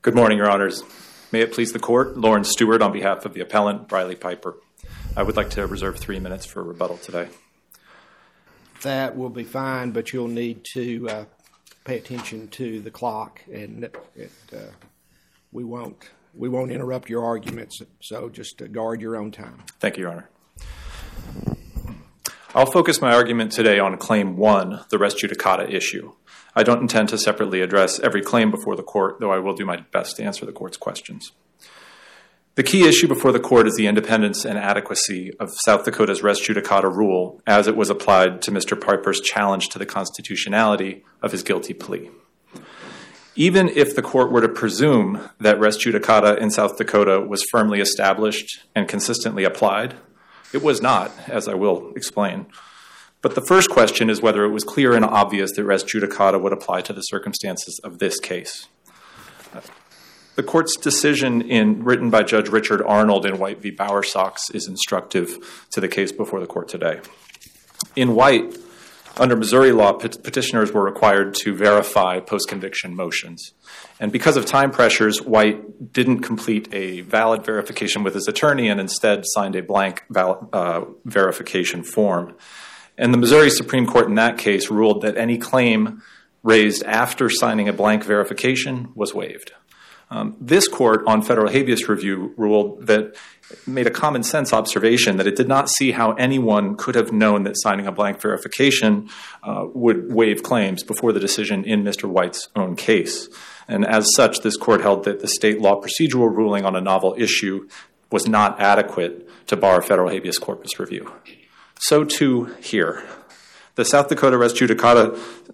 Good morning, Your Honors. May it please the Court, Lawrence Stewart on behalf of the appellant, Briley Piper. I would like to reserve 3 minutes for rebuttal today. That will be fine, but you'll need to pay attention to the clock, and we won't interrupt your arguments, so just guard your own time. Thank you, Your Honor. I'll focus my argument today on Claim 1, the res judicata issue. I don't intend to separately address every claim before the Court, though I will do my best to answer the Court's questions. The key issue before the Court is the independence and adequacy of South Dakota's res judicata rule as it was applied to Mr. Piper's challenge to the constitutionality of his guilty plea. Even if the Court were to presume that res judicata in South Dakota was firmly established and consistently applied, it was not, as I will explain. But the first question is whether it was clear and obvious that res judicata would apply to the circumstances of this case. The Court's decision written by Judge Richard Arnold in White v. Bowersox is instructive to the case before the Court today. In White, under Missouri law, petitioners were required to verify post-conviction motions. And because of time pressures, White didn't complete a valid verification with his attorney and instead signed a blank verification form. And the Missouri Supreme Court in that case ruled that any claim raised after signing a blank verification was waived. This court on federal habeas review made a common sense observation that it did not see how anyone could have known that signing a blank verification would waive claims before the decision in Mr. White's own case. And as such, this court held that the state law procedural ruling on a novel issue was not adequate to bar federal habeas corpus review. So too here. The South Dakota res judicata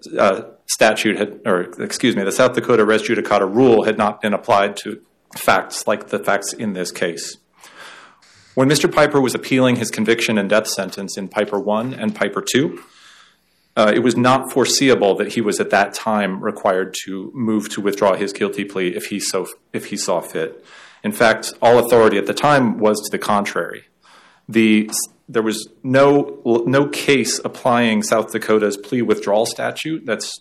the South Dakota res judicata rule had not been applied to facts like the facts in this case. When Mr. Piper was appealing his conviction and death sentence in Piper 1 and Piper 2, it was not foreseeable that he was at that time required to move to withdraw his guilty plea if he saw fit. In fact, all authority at the time was to the contrary. There was no case applying South Dakota's plea withdrawal statute, that's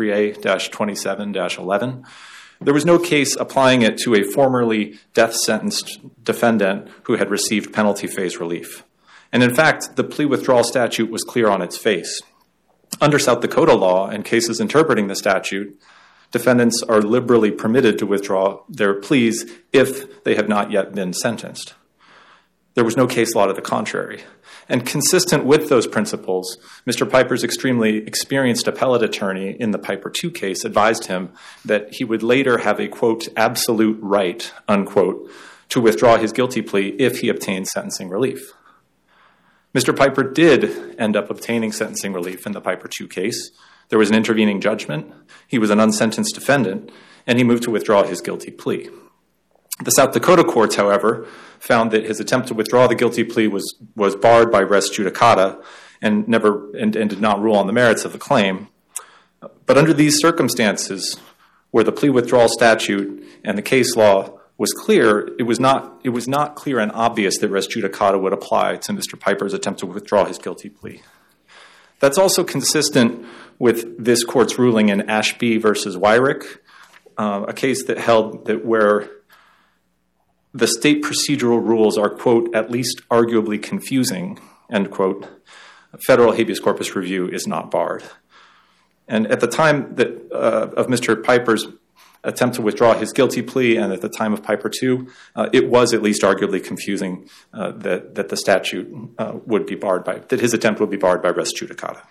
23A-27-11. There was no case applying it to a formerly death-sentenced defendant who had received penalty phase relief. And in fact, the plea withdrawal statute was clear on its face. Under South Dakota law and cases interpreting the statute, defendants are liberally permitted to withdraw their pleas if they have not yet been sentenced. There was no case law to the contrary. And consistent with those principles, Mr. Piper's extremely experienced appellate attorney in the Piper 2 case advised him that he would later have a, quote, absolute right, unquote, to withdraw his guilty plea if he obtained sentencing relief. Mr. Piper did end up obtaining sentencing relief in the Piper 2 case. There was an intervening judgment. He was an unsentenced defendant, and he moved to withdraw his guilty plea. The South Dakota courts, however, found that his attempt to withdraw the guilty plea was barred by res judicata and did not rule on the merits of the claim. But under these circumstances, where the plea withdrawal statute and the case law was clear, it was not clear and obvious that res judicata would apply to Mr. Piper's attempt to withdraw his guilty plea. That's also consistent with this court's ruling in Ashby versus Wyrick, a case that held that where the state procedural rules are, quote, at least arguably confusing, end quote, federal habeas corpus review is not barred. And at the time of Mr. Piper's attempt to withdraw his guilty plea and at the time of Piper 2, it was at least arguably confusing that the statute that his attempt would be barred by res judicata.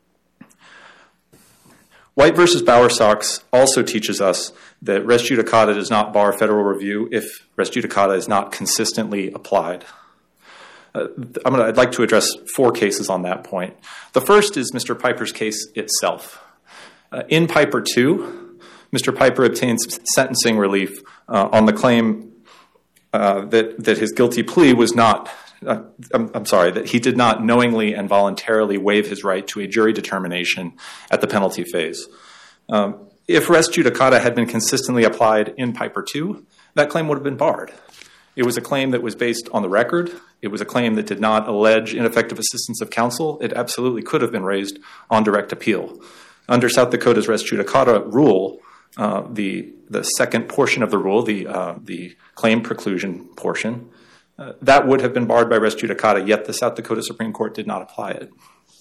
White versus Bowersox also teaches us that res judicata does not bar federal review if res judicata is not consistently applied. I'd like to address 4 cases on that point. The first is Mr. Piper's case itself. In Piper 2, Mr. Piper obtains sentencing relief on the claim that his guilty plea was not that he did not knowingly and voluntarily waive his right to a jury determination at the penalty phase. If res judicata had been consistently applied in Piper 2, that claim would have been barred. It was a claim that was based on the record. It was a claim that did not allege ineffective assistance of counsel. It absolutely could have been raised on direct appeal. Under South Dakota's res judicata rule, the second portion of the rule, the claim preclusion portion, that would have been barred by res judicata, yet the South Dakota Supreme Court did not apply it.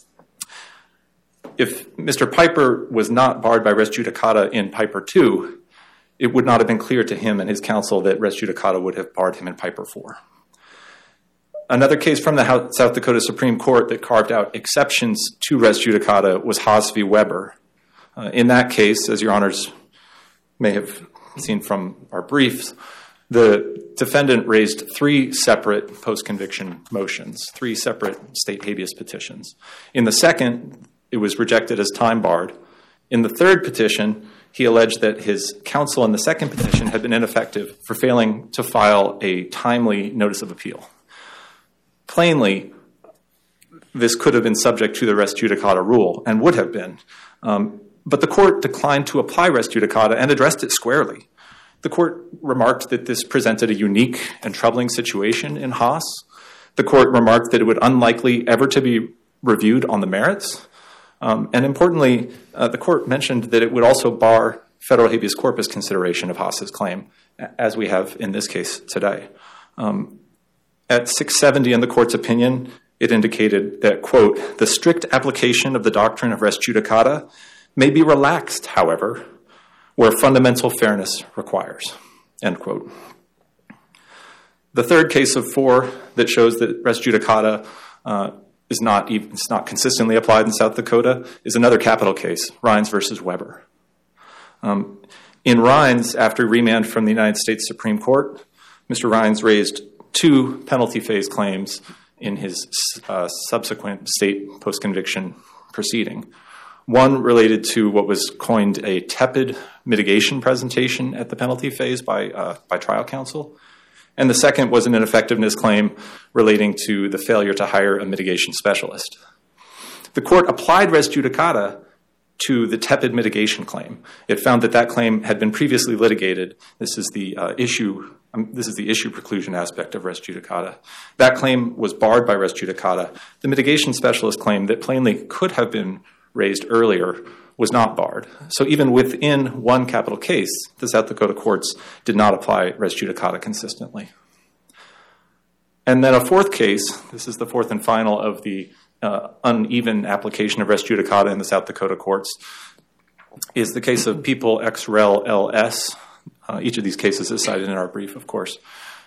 If Mr. Piper was not barred by res judicata in Piper 2, it would not have been clear to him and his counsel that res judicata would have barred him in Piper 4. Another case from the South Dakota Supreme Court that carved out exceptions to res judicata was Haas v. Weber. In that case, as your honors may have seen from our briefs, the defendant raised 3 separate post-conviction motions, 3 separate state habeas petitions. In the second, it was rejected as time-barred. In the third petition, he alleged that his counsel in the second petition had been ineffective for failing to file a timely notice of appeal. Plainly, this could have been subject to the res judicata rule and would have been. But the court declined to apply res judicata and addressed it squarely. The court remarked that this presented a unique and troubling situation in Haas. The court remarked that it would unlikely ever to be reviewed on the merits. And importantly, the court mentioned that it would also bar federal habeas corpus consideration of Haas's claim, as we have in this case today. At 670 in the court's opinion, it indicated that, quote, the strict application of the doctrine of res judicata may be relaxed, however, where fundamental fairness requires, end quote. The third case of 4 that shows that res judicata is not consistently applied in South Dakota is another capital case, Rines versus Weber. In Rines, after remand from the United States Supreme Court, Mr. Rines raised 2 penalty phase claims in his subsequent state post-conviction proceeding. One related to what was coined a tepid mitigation presentation at the penalty phase by trial counsel. And the second was an ineffectiveness claim relating to the failure to hire a mitigation specialist. The court applied res judicata to the tepid mitigation claim. It found that that claim had been previously litigated. This is the issue preclusion aspect of res judicata. That claim was barred by res judicata. The mitigation specialist claim that plainly could have been raised earlier was not barred. So even within one capital case, the South Dakota courts did not apply res judicata consistently. And then a fourth case, this is the fourth and final of the uneven application of res judicata in the South Dakota courts, is the case of People ex rel LS. Each of these cases is cited in our brief, of course.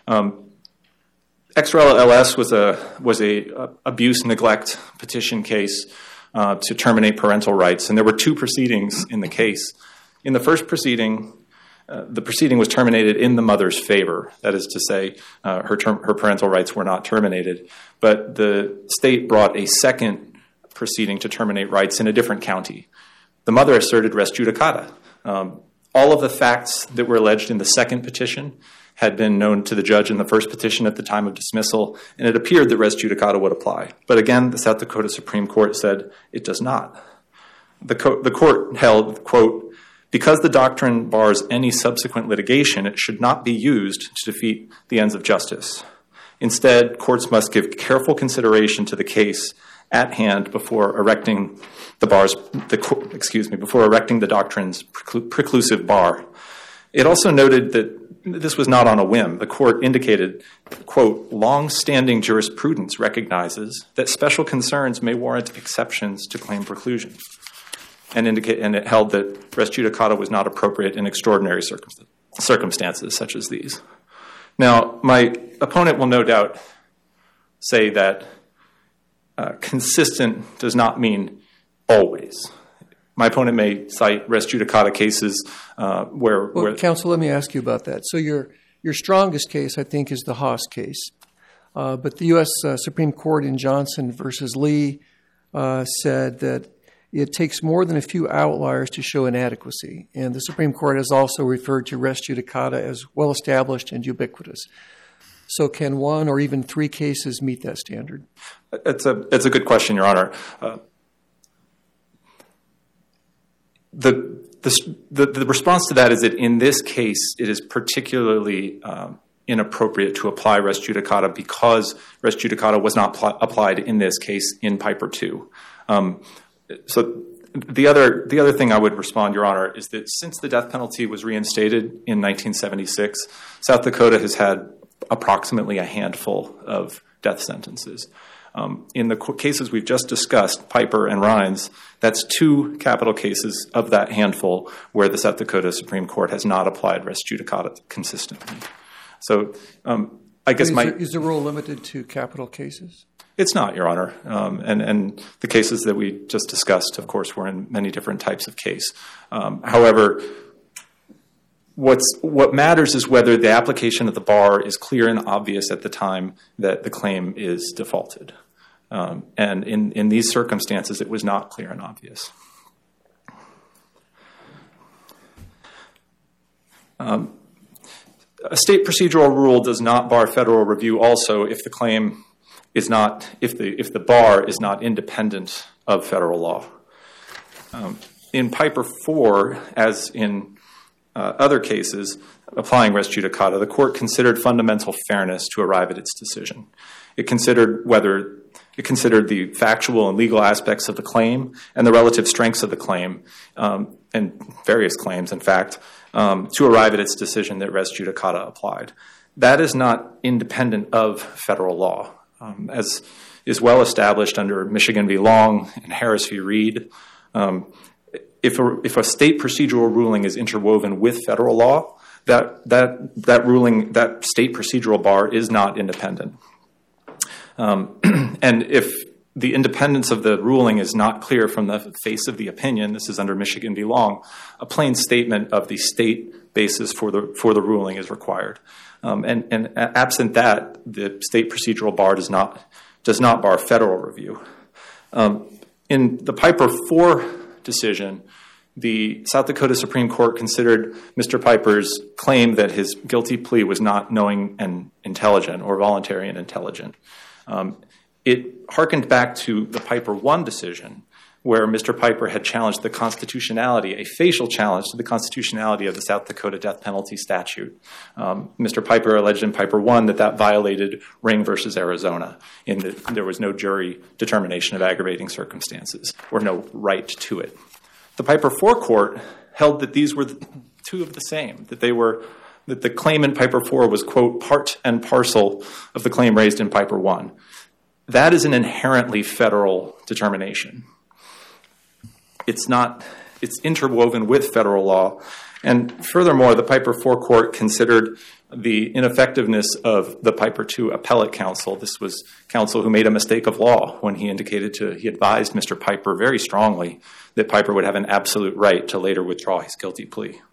Ex rel LS was a abuse neglect petition case to terminate parental rights, and there were 2 proceedings in the case. In the first proceeding, the proceeding was terminated in the mother's favor. That is to say, her parental rights were not terminated. But the state brought a second proceeding to terminate rights in a different county. The mother asserted res judicata. All of the facts that were alleged in the second petition had been known to the judge in the first petition at the time of dismissal, and it appeared that res judicata would apply. But again, the South Dakota Supreme Court said it does not. The court held, quote, because the doctrine bars any subsequent litigation, it should not be used to defeat the ends of justice. Instead, courts must give careful consideration to the case at hand before erecting the doctrine's preclusive bar. It also noted that this was not on a whim. The court indicated, quote, long-standing jurisprudence recognizes that special concerns may warrant exceptions to claim preclusion, and it held that res judicata was not appropriate in extraordinary circumstances such as these. Now, my opponent will no doubt say that consistent does not mean always. My opponent may cite res judicata cases where... Well, counsel, let me ask you about that. So your strongest case, I think, is the Haas case. But the U.S. Supreme Court in Johnson versus Lee said that it takes more than a few outliers to show inadequacy. And the Supreme Court has also referred to res judicata as well-established and ubiquitous. So can 1 or even 3 cases meet that standard? It's a good question, Your Honor. The response to that is that in this case, it is particularly inappropriate to apply res judicata because res judicata was not applied in this case in Piper 2. So The other thing I would respond, Your Honor, is that since the death penalty was reinstated in 1976, South Dakota has had approximately a handful of death sentences. In the cases we've just discussed, Piper and Rines, that's 2 capital cases of that handful where the South Dakota Supreme Court has not applied res judicata consistently. So I guess is the rule limited to capital cases? It's not, Your Honor. And the cases that we just discussed, of course, were in many different types of case. However, what matters is whether the application of the bar is clear and obvious at the time that the claim is defaulted. And in these circumstances, it was not clear and obvious. A state procedural rule does not bar federal review also if the claim is not, if the bar is not independent of federal law. In Piper 4, as in other cases applying res judicata, the court considered fundamental fairness to arrive at its decision. It considered the factual and legal aspects of the claim and the relative strengths of the claim, and various claims, in fact, to arrive at its decision that res judicata applied. That is not independent of federal law. As is well established under Michigan v. Long and Harris v. Reed, if a state procedural ruling is interwoven with federal law, that ruling, that state procedural bar is not independent. And if the independence of the ruling is not clear from the face of the opinion, this is under Michigan v. Long, a plain statement of the state basis for the ruling is required. And absent that, the state procedural bar does not bar federal review. In the Piper 4 decision, the South Dakota Supreme Court considered Mr. Piper's claim that his guilty plea was not knowing and intelligent or voluntary and intelligent. It harkened back to the Piper 1 decision, where Mr. Piper had challenged the constitutionality, a facial challenge to the constitutionality of the South Dakota death penalty statute. Mr. Piper alleged in Piper 1 that violated Ring versus Arizona, in that there was no jury determination of aggravating circumstances or no right to it. The Piper 4 court held that these were 2 of the same, that the claim in Piper 4 was, quote, part and parcel of the claim raised in Piper 1. That is an inherently federal determination. It's interwoven with federal law. And furthermore, the Piper 4 court considered the ineffectiveness of the Piper 2 appellate counsel. This was counsel who made a mistake of law when he advised Mr. Piper very strongly that Piper would have an absolute right to later withdraw his guilty plea.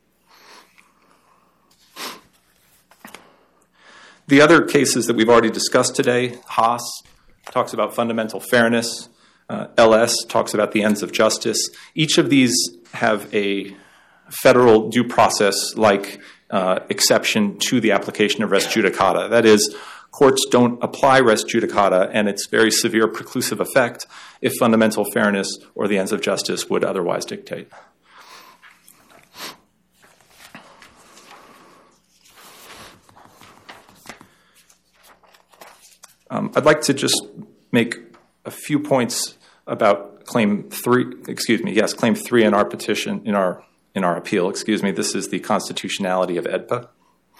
The other cases that we've already discussed today, Haas talks about fundamental fairness, LS talks about the ends of justice. Each of these have a federal due process-like exception to the application of res judicata. That is, courts don't apply res judicata and its very severe preclusive effect if fundamental fairness or the ends of justice would otherwise dictate. I'd like to just make a few points about claim 3 in our petition, in our appeal. This is the constitutionality of AEDPA.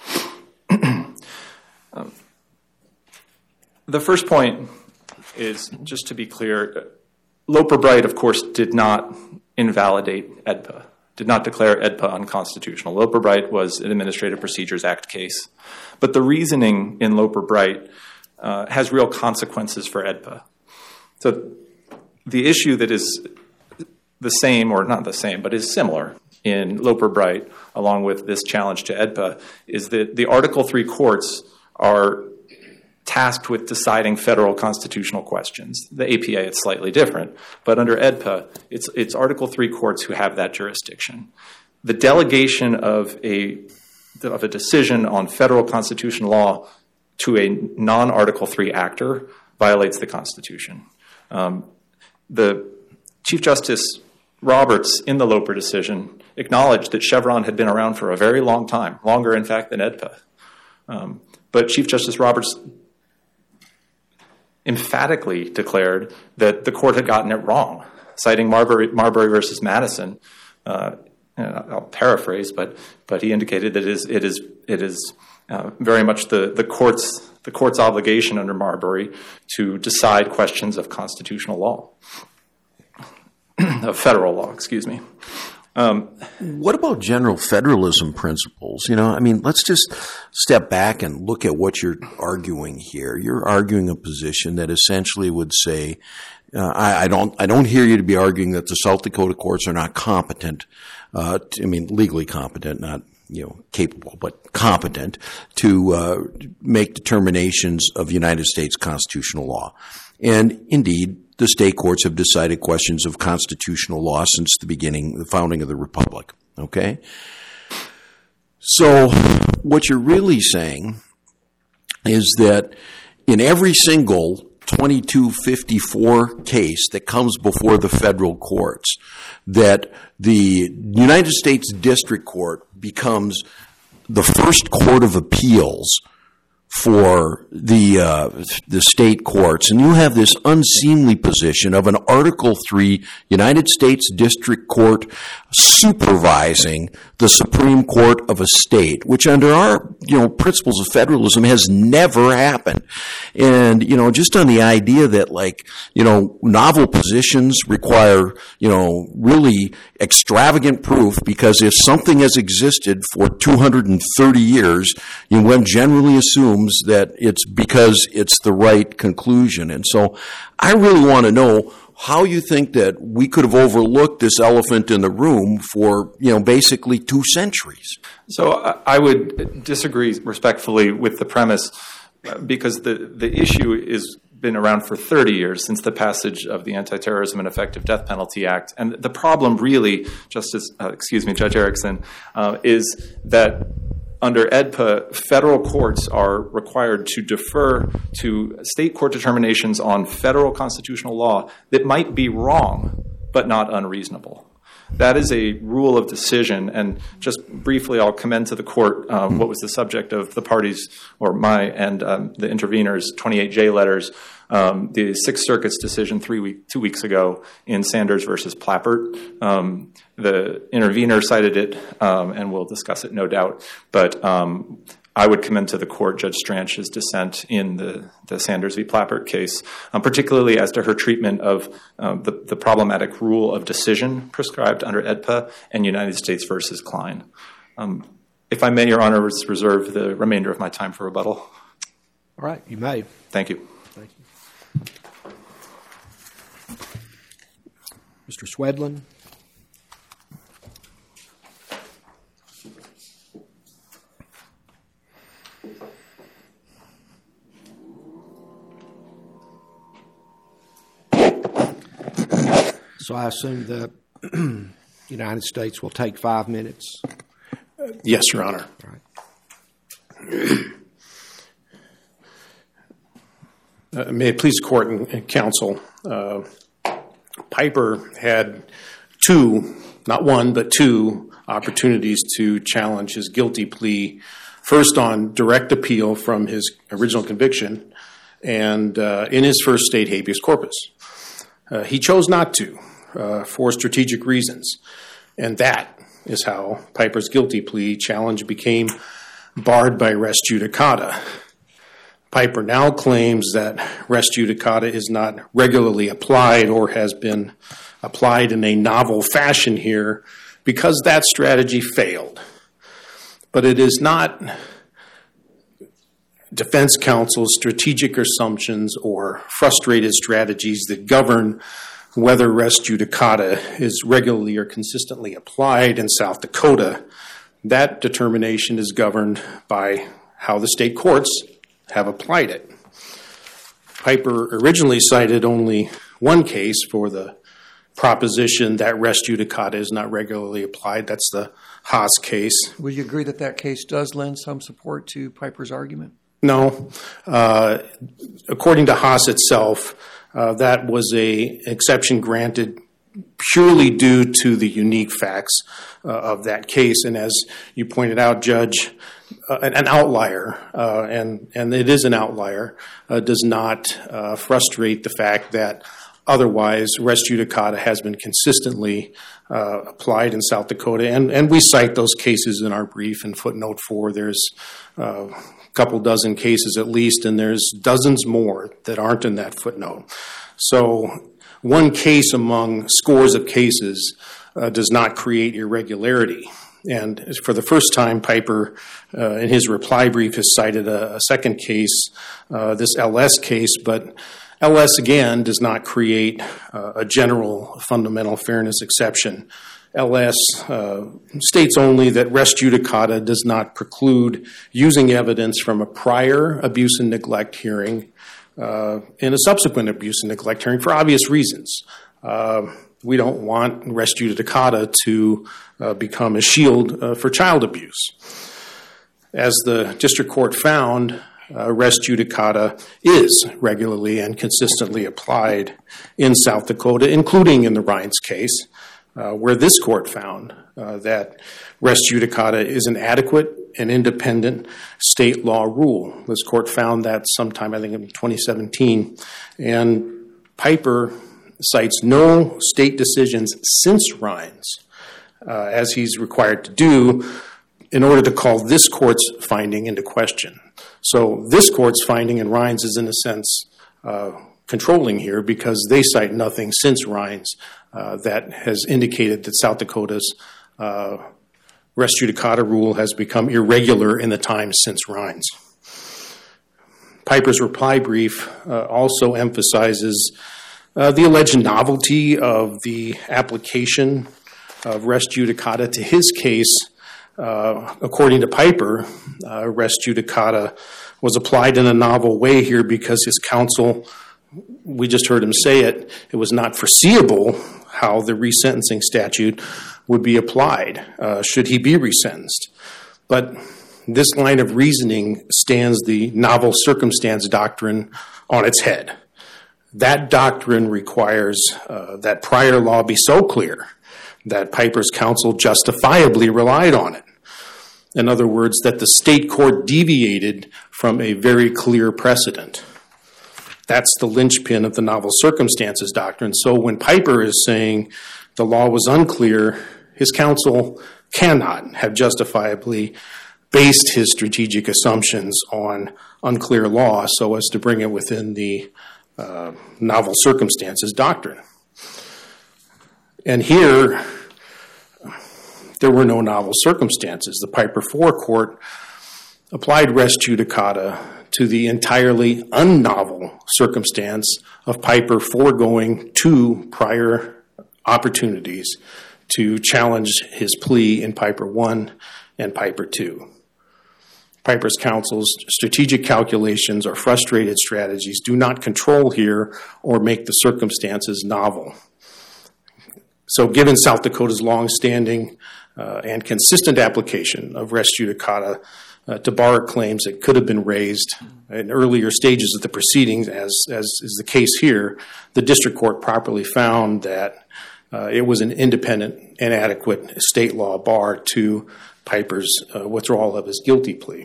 The first point is, just to be clear, Loper-Bright, of course, did not invalidate AEDPA, did not declare AEDPA unconstitutional. Loper-Bright was an Administrative Procedures Act case. But the reasoning in Loper-Bright has real consequences for AEDPA. So the issue that is the same, or not the same, but is similar in Loper-Bright, along with this challenge to AEDPA, is that the Article III courts are tasked with deciding federal constitutional questions. The APA, it's slightly different, but under AEDPA, it's Article III courts who have that jurisdiction. The delegation of a decision on federal constitutional law to a non-Article III actor violates the Constitution. The Chief Justice Roberts, in the Loper decision, acknowledged that Chevron had been around for a very long time, longer, in fact, than AEDPA. But Chief Justice Roberts emphatically declared that the court had gotten it wrong, citing Marbury versus Madison. I'll paraphrase, but he indicated that it is very much the court's obligation under Marbury to decide questions of constitutional law, of federal law. Excuse me. What about general federalism principles? Let's just step back and look at what you're arguing here. You're arguing a position that essentially would say, I don't hear you to be arguing that the South Dakota courts are not competent, legally competent, not capable, but competent to make determinations of United States constitutional law. And indeed, the state courts have decided questions of constitutional law since the founding of the Republic. Okay? So what you're really saying is that in every single 2254 case that comes before the federal courts, that the United States District Court becomes the first court of appeals for the state courts, and you have this unseemly position of an Article III United States District Court supervising the Supreme Court of a state, which under our principles of federalism has never happened. And just on the idea that novel positions require really extravagant proof, because if something has existed for 230 years, one generally assumes that it's because it's the right conclusion. And so I really want to know how you think that we could have overlooked this elephant in the room for, basically 2 centuries. So I would disagree respectfully with the premise, because the issue has been around for 30 years since the passage of the Anti-Terrorism and Effective Death Penalty Act. And the problem really, Judge Erickson, is that under AEDPA, federal courts are required to defer to state court determinations on federal constitutional law that might be wrong, but not unreasonable. That is a rule of decision. And just briefly, I'll commend to the court what was the subject of the parties, or my and the interveners' 28J letters, the Sixth Circuit's decision 2 weeks ago in Sanders versus Plappert. The intervener cited it, and we'll discuss it, no doubt. But I would commend to the court Judge Stranch's dissent in the Sanders v. Plappert case, particularly as to her treatment of the problematic rule of decision prescribed under AEDPA and United States versus Klein. If I may, Your Honor, reserve the remainder of my time for rebuttal. All right, you may. Thank you. Thank you. Mr. Swedlin. So I assume the United States will take 5 minutes. Yes, Your Honor. All right. May it please the court and counsel, Piper had 2, not 1, but 2 opportunities to challenge his guilty plea, first on direct appeal from his original conviction and in his first state habeas corpus. He chose not to for strategic reasons, and that is how Piper's guilty plea challenge became barred by res judicata. Piper now claims that res judicata is not regularly applied or has been applied in a novel fashion here because that strategy failed. But it is not defense counsel's strategic assumptions or frustrated strategies that govern whether res judicata is regularly or consistently applied in South Dakota. That determination is governed by how the state courts have applied it. Piper originally cited only one case for the proposition that res judicata is not regularly applied. That's the Haas case. Would you agree that that case does lend some support to Piper's argument? No. According to Haas itself, that was an exception granted purely due to the unique facts of that case. And as you pointed out, Judge, an outlier, and it is an outlier, does not frustrate the fact that Otherwise, res judicata has been consistently applied in South Dakota, and we cite those cases in our brief in footnote 4. There's a couple dozen cases at least, and there's dozens more that aren't in that footnote. So one case among scores of cases does not create irregularity. And for the first time, Piper, in his reply brief, has cited a second case, this LS case, but LS, again, does not create a general fundamental fairness exception. LS states only that res judicata does not preclude using evidence from a prior abuse and neglect hearing in a subsequent abuse and neglect hearing for obvious reasons. We don't want res judicata to become a shield for child abuse. As the district court found, res judicata is regularly and consistently applied in South Dakota, including in the Rines case, where this court found that res judicata is an adequate and independent state law rule. This court found that sometime, I think, in 2017. And Piper cites no state decisions since Rines, as he's required to do, in order to call this court's finding into question. So this court's finding in Rines is, in a sense, controlling here because they cite nothing since Rines that has indicated that South Dakota's res judicata rule has become irregular in the time since Rines. Piper's reply brief also emphasizes the alleged novelty of the application of res judicata to his case. According to Piper, res judicata was applied in a novel way here because his counsel, we just heard him say it, it was not foreseeable how the resentencing statute would be applied should he be resentenced. But this line of reasoning stands the novel circumstance doctrine on its head. That doctrine requires that prior law be so clear that Piper's counsel justifiably relied on it. In other words, that the state court deviated from a very clear precedent. That's the linchpin of the novel circumstances doctrine. So when Piper is saying the law was unclear, his counsel cannot have justifiably based his strategic assumptions on unclear law so as to bring it within the novel circumstances doctrine. And here, there were no novel circumstances. The Piper IV court applied res judicata to the entirely unnovel circumstance of Piper foregoing 2 prior opportunities to challenge his plea in Piper I and Piper II. Piper's counsel's strategic calculations or frustrated strategies do not control here or make the circumstances novel. So given South Dakota's longstanding and consistent application of res judicata to bar claims that could have been raised in earlier stages of the proceedings, as is the case here, the district court properly found that it was an independent and adequate state law bar to Piper's withdrawal of his guilty plea.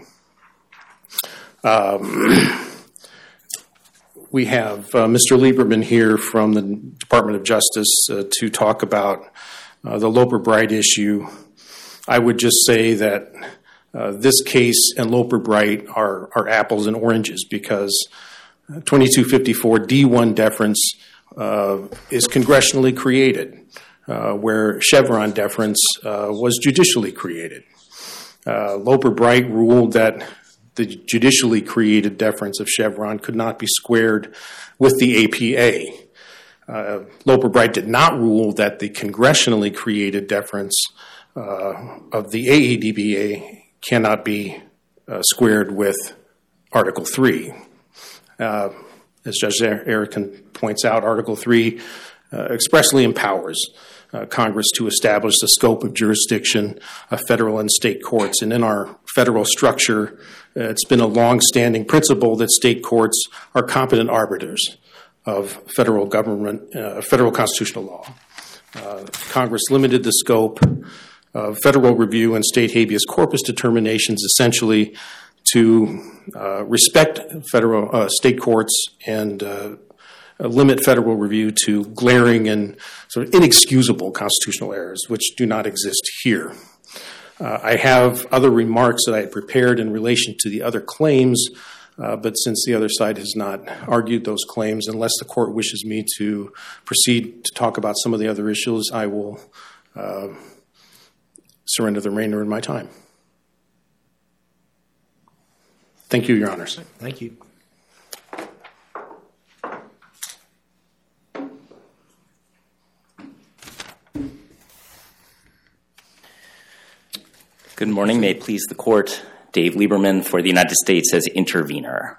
We have Mr. Lieberman here from the Department of Justice to talk about the Loper-Bright issue. I would just say that this case and Loper-Bright are apples and oranges because 2254 D1 deference is congressionally created, where Chevron deference was judicially created. Loper-Bright ruled that the judicially created deference of Chevron could not be squared with the APA. Loper-Bright did not rule that the congressionally created deference of the AADBA cannot be squared with Article 3. As Judge Erickson points out, Article 3 expressly empowers Congress to establish the scope of jurisdiction of federal and state courts. And in our federal structure, it's been a long-standing principle that state courts are competent arbiters of federal government, federal constitutional law. Congress limited the scope of federal review and state habeas corpus determinations essentially to respect federal state courts and limit federal review to glaring and sort of inexcusable constitutional errors, which do not exist here. I have other remarks that I had prepared in relation to the other claims, but since the other side has not argued those claims, unless the court wishes me to proceed to talk about some of the other issues, I will surrender the remainder of my time. Thank you, Your Honors. Thank you. Good morning. May it please the court. Dave Lieberman for the United States as intervener.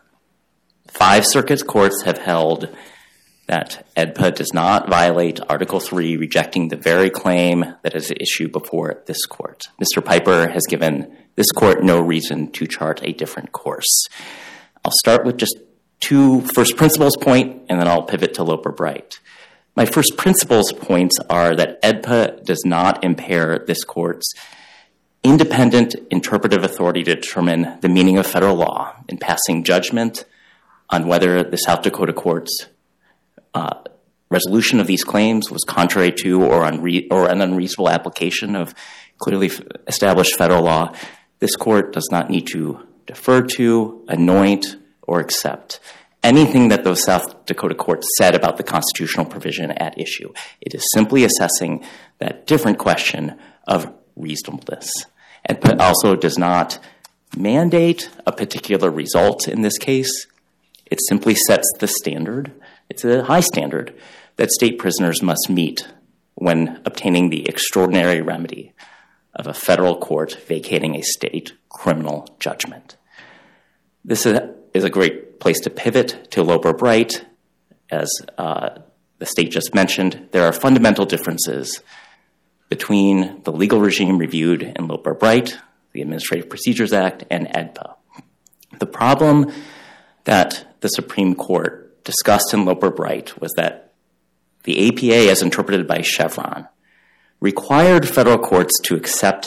5 circuit courts have held that AEDPA does not violate Article 3, rejecting the very claim that is at issue before this court. Mr. Piper has given this court no reason to chart a different course. I'll start with just 2 first principles point, and then I'll pivot to Loper-Bright. My first principles points are that AEDPA does not impair this court's independent interpretive authority to determine the meaning of federal law in passing judgment on whether the South Dakota court's resolution of these claims was contrary to or an unreasonable application of clearly established federal law. This court does not need to defer to, anoint, or accept anything that those South Dakota courts said about the constitutional provision at issue. It is simply assessing that different question of reasonableness. It also does not mandate a particular result in this case. It simply sets the standard. It's a high standard that state prisoners must meet when obtaining the extraordinary remedy of a federal court vacating a state criminal judgment. This is a great place to pivot to Loper-Bright. As the state just mentioned, there are fundamental differences between the legal regime reviewed in Loper-Bright, the Administrative Procedures Act, and AEDPA. The problem that the Supreme Court discussed in Loper-Bright was that the APA, as interpreted by Chevron, required federal courts to accept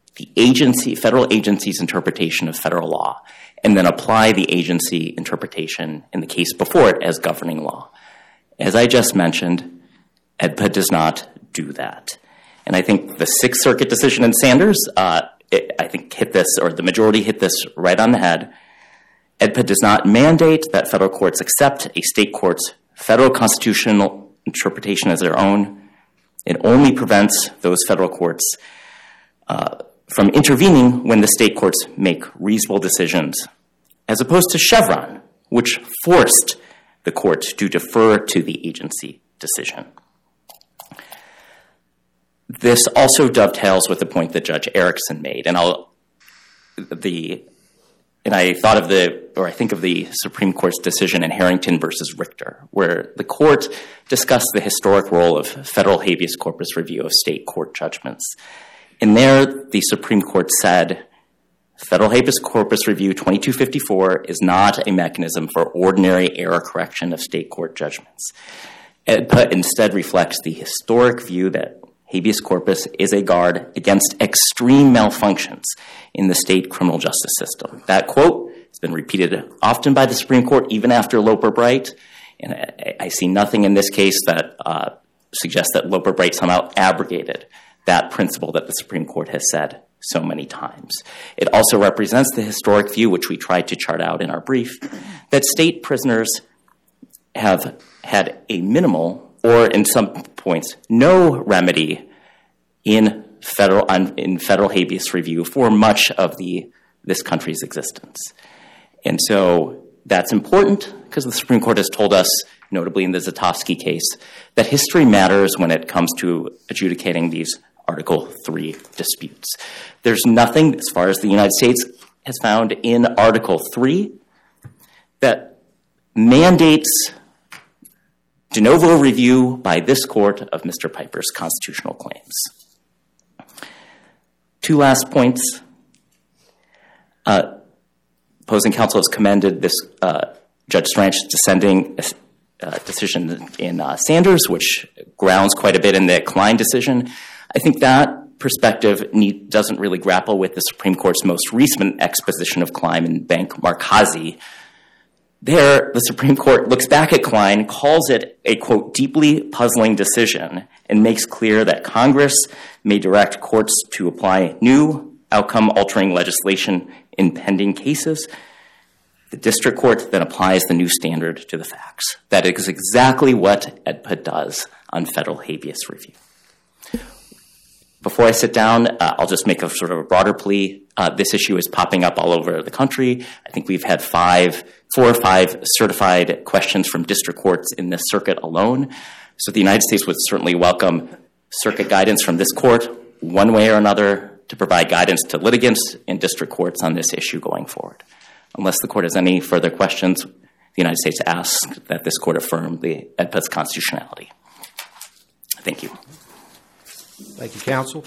the federal agency's interpretation of federal law and then apply the agency interpretation in the case before it as governing law. As I just mentioned, AEDPA does not do that. And I think the Sixth Circuit decision in Sanders, I think hit this, or the majority hit this right on the head. AEDPA does not mandate that federal courts accept a state court's federal constitutional interpretation as their own. It only prevents those federal courts from intervening when the state courts make reasonable decisions, as opposed to Chevron, which forced the court to defer to the agency decision. This also dovetails with the point that Judge Erickson made, and I think of the Supreme Court's decision in Harrington versus Richter, where the court discussed the historic role of federal habeas corpus review of state court judgments. And there, the Supreme Court said, federal habeas corpus review 2254 is not a mechanism for ordinary error correction of state court judgments. AEDPA instead reflects the historic view that habeas corpus is a guard against extreme malfunctions in the state criminal justice system. That quote has been repeated often by the Supreme Court, even after Loper-Bright, and I see nothing in this case that suggests that Loper-Bright somehow abrogated that principle that the Supreme Court has said so many times. It also represents the historic view, which we tried to chart out in our brief, that state prisoners have had a minimal, or in some points, no remedy in federal habeas review for much of this country's existence. And so that's important because the Supreme Court has told us, notably in the Zatofsky case, that history matters when it comes to adjudicating these Article 3 disputes. There's nothing, as far as the United States has found in Article 3, that mandates de novo review by this court of Mr. Piper's constitutional claims. 2 last points. Opposing counsel has commended this Judge Stranch's dissenting decision in Sanders, which grounds quite a bit in the Klein decision. I think that perspective doesn't really grapple with the Supreme Court's most recent exposition of Klein in Bank Markazi. There, the Supreme Court looks back at Klein, calls it a, quote, deeply puzzling decision, and makes clear that Congress may direct courts to apply new outcome-altering legislation in pending cases. The district court then applies the new standard to the facts. That is exactly what AEDPA does on federal habeas review. Before I sit down, I'll just make a sort of a broader plea. This issue is popping up all over the country. I think we've had 4 or 5 certified questions from district courts in this circuit alone. So the United States would certainly welcome circuit guidance from this court, one way or another, to provide guidance to litigants in district courts on this issue going forward. Unless the court has any further questions, the United States asks that this court affirm the AEDPA's constitutionality. Thank you. Thank you, counsel.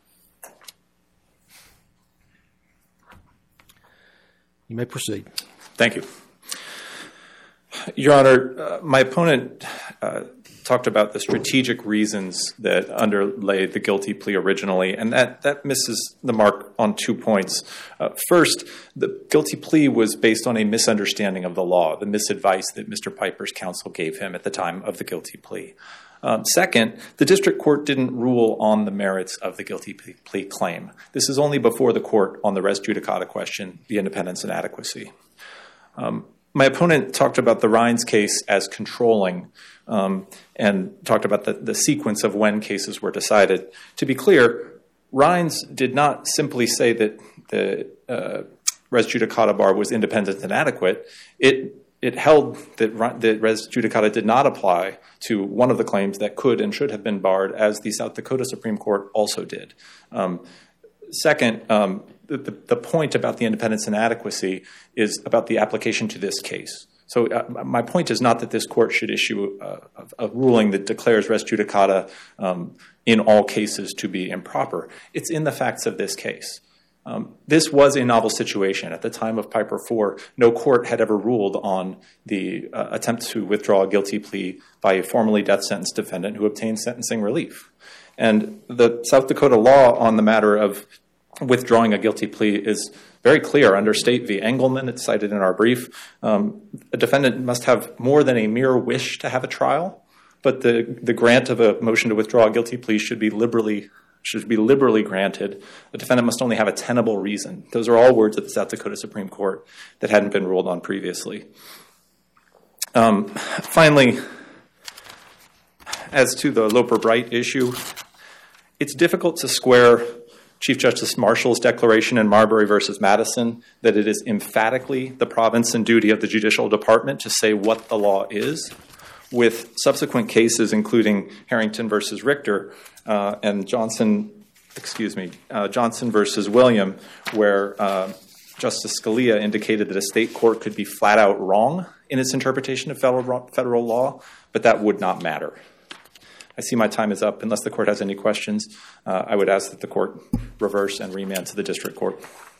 You may proceed. Thank you. Your Honor, my opponent talked about the strategic reasons that underlay the guilty plea originally, and that misses the mark on 2 points. First, the guilty plea was based on a misunderstanding of the law, the misadvice that Mr. Piper's counsel gave him at the time of the guilty plea. Second, the district court didn't rule on the merits of the guilty plea claim. This is only before the court on the res judicata question, the independence and adequacy. My opponent talked about the Rines case as controlling and talked about the sequence of when cases were decided. To be clear, Rines did not simply say that the res judicata bar was independent and adequate. It held that res judicata did not apply to one of the claims that could and should have been barred, as the South Dakota Supreme Court also did. Second, the point about the independence and adequacy is about the application to this case. So my point is not that this court should issue a ruling that declares res judicata in all cases to be improper. It's in the facts of this case. This was a novel situation. At the time of Piper 4, no court had ever ruled on the attempt to withdraw a guilty plea by a formerly death sentence defendant who obtained sentencing relief. And the South Dakota law on the matter of withdrawing a guilty plea is very clear. Under State v. Engelman, it's cited in our brief, a defendant must have more than a mere wish to have a trial, but the grant of a motion to withdraw a guilty plea should be liberally granted. The defendant must only have a tenable reason. Those are all words of the South Dakota Supreme Court that hadn't been ruled on previously. Finally, as to the Loper-Bright issue, it's difficult to square Chief Justice Marshall's declaration in Marbury v. Madison that it is emphatically the province and duty of the Judicial Department to say what the law is, with subsequent cases including Harrington v. Richter and Johnson v. William, where Justice Scalia indicated that a state court could be flat out wrong in its interpretation of federal law, but that would not matter. I see my time is up. Unless the court has any questions, I would ask that the court reverse and remand to the district court.